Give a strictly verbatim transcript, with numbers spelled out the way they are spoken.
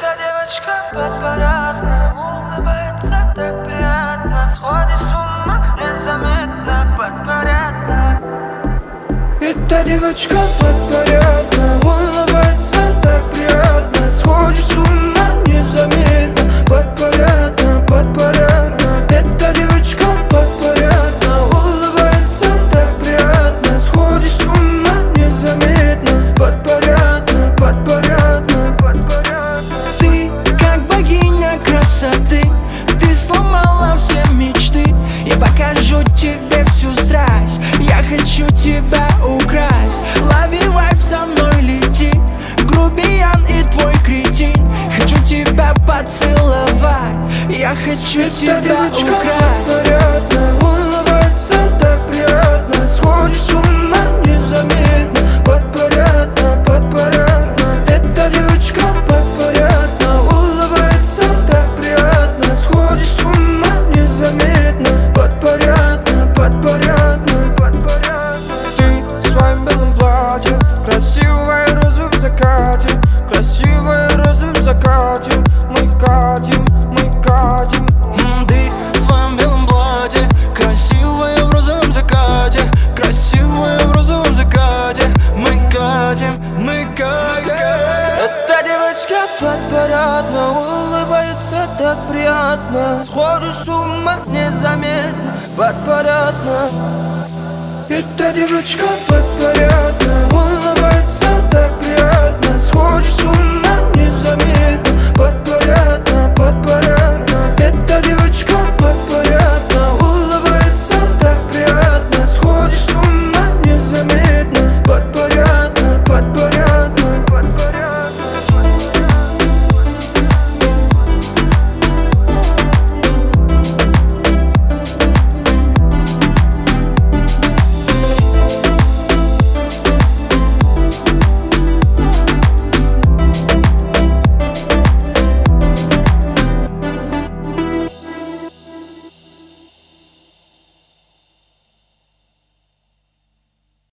Эта девочка подпорядна, улыбается так приятно, сходит с ума незаметно, подпорядна. Эта девочка подпорядна, улыбается так приятно, сходит с ума незаметно, подпорядна, подпорядна. Эта девочка подпорядна, улыбается так приятно, сходит с ума незаметно, подпорядна, подпорядна, подпорядна. Ты как богиня красоты, ты сломала все мечты. Я покажу тебе всю страсть, я хочу тебя украсть. Лови вайб, со мной лети, грубиян и твой кретин. Хочу тебя поцеловать, я хочу Эта тебя девочка украсть. подпорядна, улыбается так приятно, сходит с ума незаметно, подпорядна, подпорядна. Эта девочка подпорядна, улыбается так приятно, сходит с ума незаметно, подпорядна, подпорядна, подпорядна. Ты в своем белом платье, красивая роза в закате, красивая роза в закате. Мы катим, мы катим. М, Ты в своем белом платье, красивая в розовом закате, красивая в розовом закате. Мы катим, мы катим. Эта девочка подпорядна, улыбается так приятно, сходит с ума незаметно, подпорядна. Эта девочка подпорядна, улыбается так приятно, сходит с ума